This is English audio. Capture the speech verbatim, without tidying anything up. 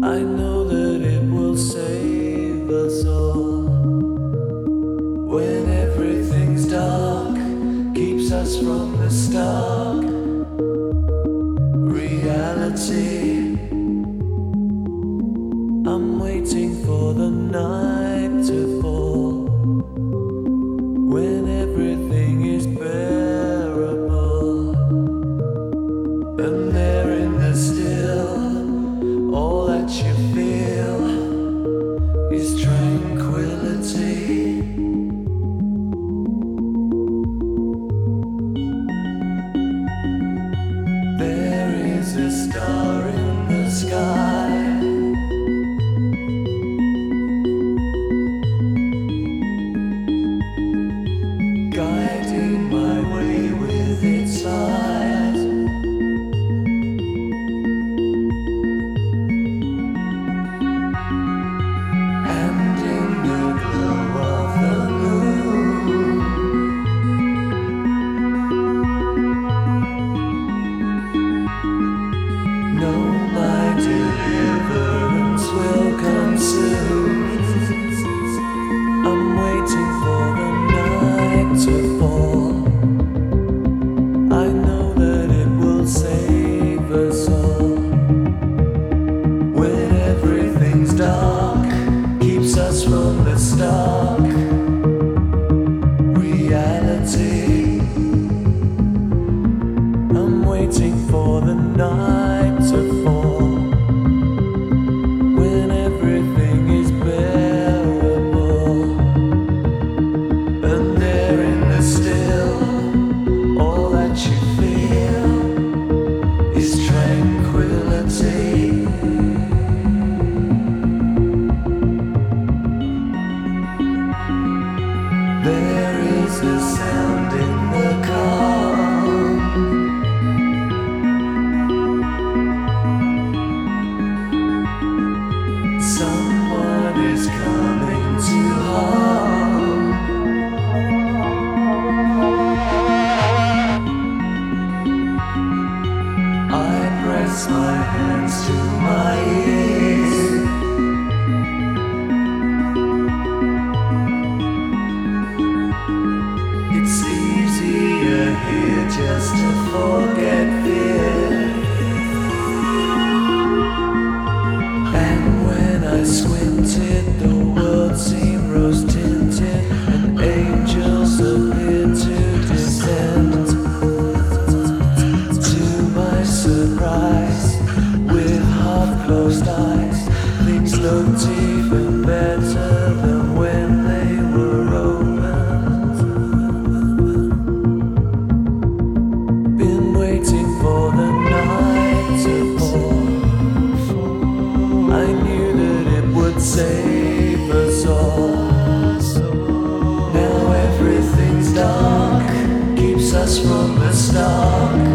I know that it will save us all. When everything's dark, keeps us from the stark reality. I'm waiting for the night to fall, when everything is bearable, and there in the still, all that you feel is tranquility. There is a star in the sky, guiding my way with its eyes. And in the glow of the moon, know my deliverance will come soon. I'm waiting for the night to fall. I know that it will save us all. When everything's dark, keeps us from the stark reality. I'm waiting for the night to fall, when everything is bearable, and there in the still, all that you feel is tranquility. There is a sound in the calm, someone is coming to harm. I press my hands to my ears, it's easier here just to forget fear. And when I squinted, the world seemed rose tinted, and angels appeared to descend. To my surprise, with half closed eyes, things looked even better than when they were opened. Been waiting for the night to fall. I knew that it would save us all. Now everything's dark, keeps us from the stark